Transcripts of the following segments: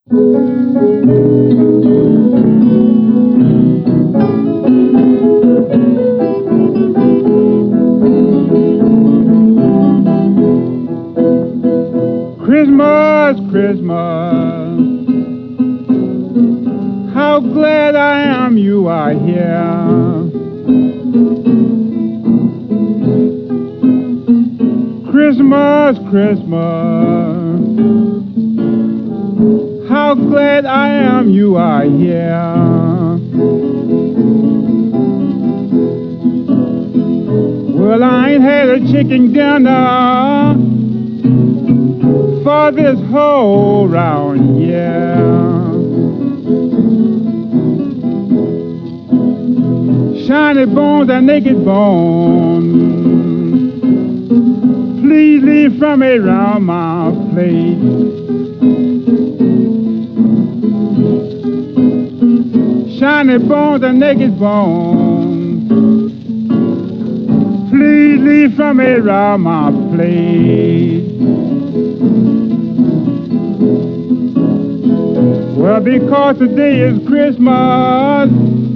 Christmas, Christmas, how glad I am you are here. Christmas, Christmas, how glad I am you are here. Well, I ain't had a chicken dinner for this whole round year. Shiny bones and naked bones, please leave from around my plate. Shiny bones and naked bones, please leave from around my plate. Well, because today is Christmas,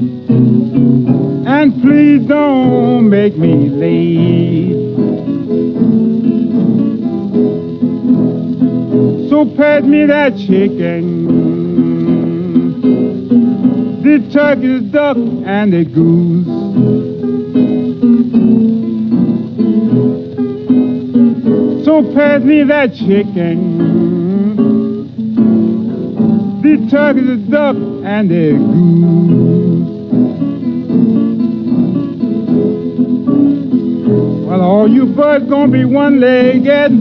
and please don't make me late. So pass me that chicken, the turkey, the duck, and the goose. So pass me that chicken, the turkey, the duck, and the goose. Well, all you birds gonna be one-legged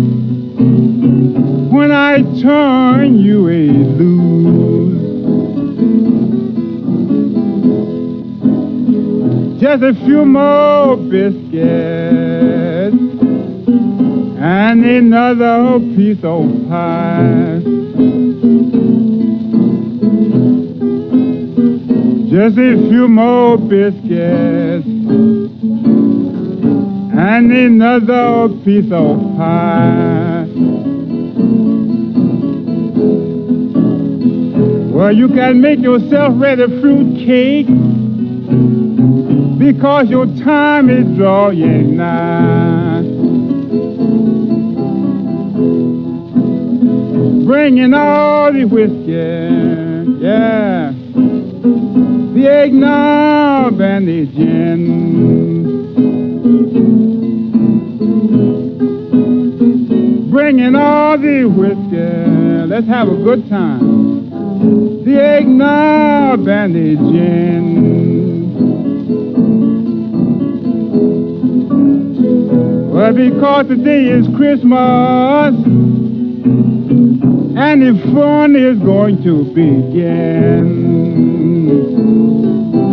when I turn you a loose. Just a few more biscuits and another piece of pie. Just a few more biscuits and another piece of pie. Well, you can make yourself ready fruit cake, because your time is drawing nigh. Bringing all the whiskey, yeah, the eggnog and the gin. Bringing all the whiskey, let's have a good time. The eggnog and the gin. Well, because today is Christmas, and the fun is going to begin.